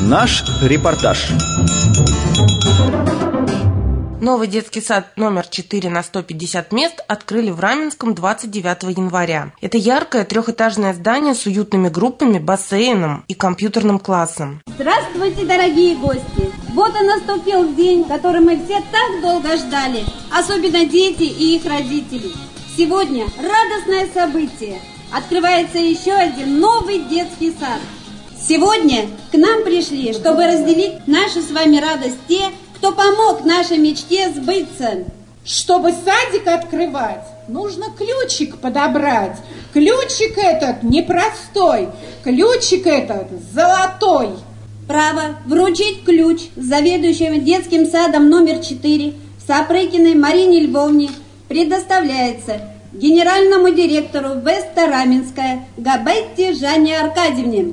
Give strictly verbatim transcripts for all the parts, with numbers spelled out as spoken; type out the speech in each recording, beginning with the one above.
Наш репортаж. Новый детский сад номер четыре на сто пятьдесят мест открыли в Раменском двадцать девятого января. Это яркое трехэтажное здание с уютными группами, бассейном и компьютерным классом. Здравствуйте, дорогие гости! Вот и наступил день, который мы все так долго ждали, особенно дети и их родители. Сегодня радостное событие. Открывается еще один новый детский сад. Сегодня к нам пришли, чтобы разделить нашу с вами радость те, кто помог нашей мечте сбыться. Чтобы садик открывать, нужно ключик подобрать. Ключик этот непростой, ключик этот золотой. Право вручить ключ заведующему детским садом номер четыре Сапрыкиной Марине Львовне предоставляется генеральному директору Веста Раменская Габетти Жанне Аркадьевне.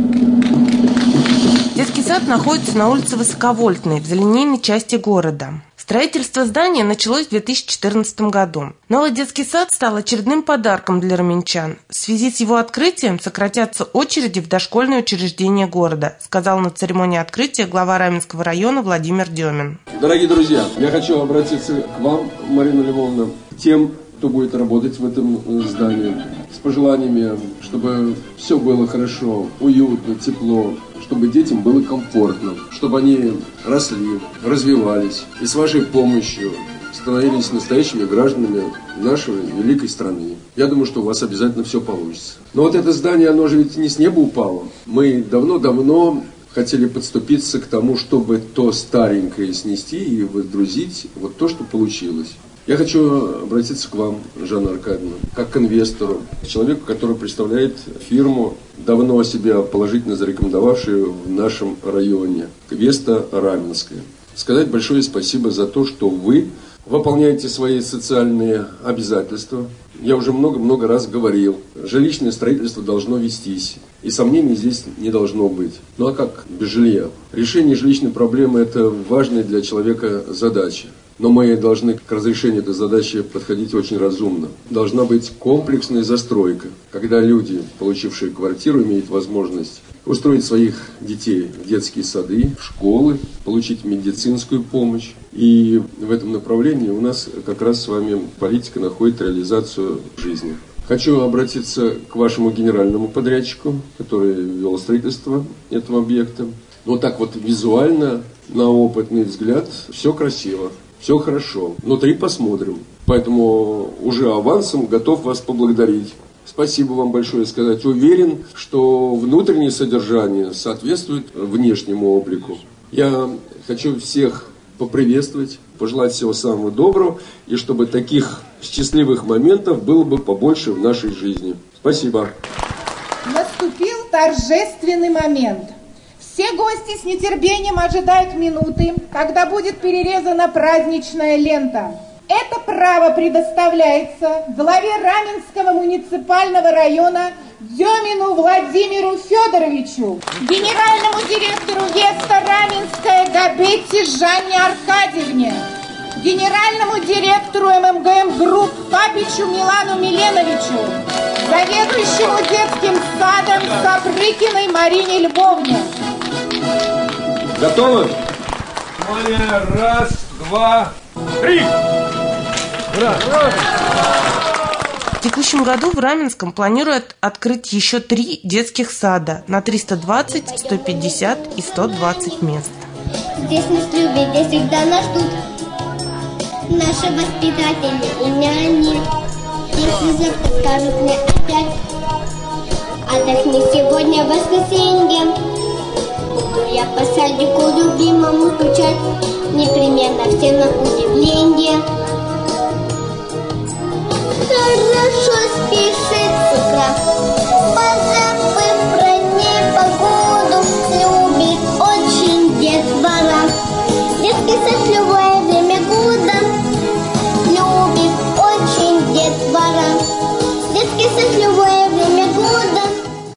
Детский сад находится на улице Высоковольтной, в зеленейной части города. Строительство здания началось в две тысячи четырнадцатом году. Новый детский сад стал очередным подарком для раменчан. В связи с его открытием сократятся очереди в дошкольные учреждения города, сказал на церемонии открытия глава Раменского района Владимир Демин. Дорогие друзья, я хочу обратиться к вам, Марина Львовна, тем, кто будет работать в этом здании, с пожеланиями, чтобы все было хорошо, уютно, тепло, чтобы детям было комфортно, чтобы они росли, развивались и с вашей помощью становились настоящими гражданами нашей великой страны. Я думаю, что у вас обязательно все получится. Но вот это здание, оно же ведь не с неба упало. Мы давно-давно хотели подступиться к тому, чтобы то старенькое снести и выдрузить вот то, что получилось. Я хочу обратиться к вам, Жанна Аркадьевна, как к инвестору, к человеку, который представляет фирму, давно себя положительно зарекомендовавшую в нашем районе, Веста Раменская. Сказать большое спасибо за то, что вы выполняете свои социальные обязательства. Я уже много-много раз говорил, жилищное строительство должно вестись, и сомнений здесь не должно быть. Ну а как без жилья? Решение жилищной проблемы – это важная для человека задача. Но мы должны к разрешению этой задачи подходить очень разумно. Должна быть комплексная застройка, когда люди, получившие квартиру, имеют возможность устроить своих детей в детские сады, в школы, получить медицинскую помощь. И в этом направлении у нас как раз с вами политика находит реализацию в жизни. Хочу обратиться к вашему генеральному подрядчику, который вел строительство этого объекта. Вот так вот визуально, на опытный взгляд, все красиво. Все хорошо. Внутри посмотрим. Поэтому уже авансом готов вас поблагодарить. Спасибо вам большое сказать. Уверен, что внутреннее содержание соответствует внешнему облику. Я хочу всех поприветствовать, пожелать всего самого доброго, и чтобы таких счастливых моментов было бы побольше в нашей жизни. Спасибо. Наступил торжественный момент. Все гости с нетерпением ожидают минуты, когда будет перерезана праздничная лента. Это право предоставляется главе Раменского муниципального района Демину Владимиру Федоровичу, генеральному директору Веста Раменская Габетти Жанне Аркадьевне, генеральному директору эм эм гэ эм Групп Папичу Милану Миленовичу, заведующему детским садом Сапрыкиной Марине Львовне. Готовы? Раз, два, три! Ура! В текущем году в Раменском планируют открыть еще три детских сада на триста двадцать, сто пятьдесят и сто двадцать мест. Здесь нас любят, здесь всегда нас ждут наши воспитатели и няни. Если завтра скажут мне опять: отдохни сегодня в воскресенье, буду я по садику любимому скучать, непременно всем на удивление.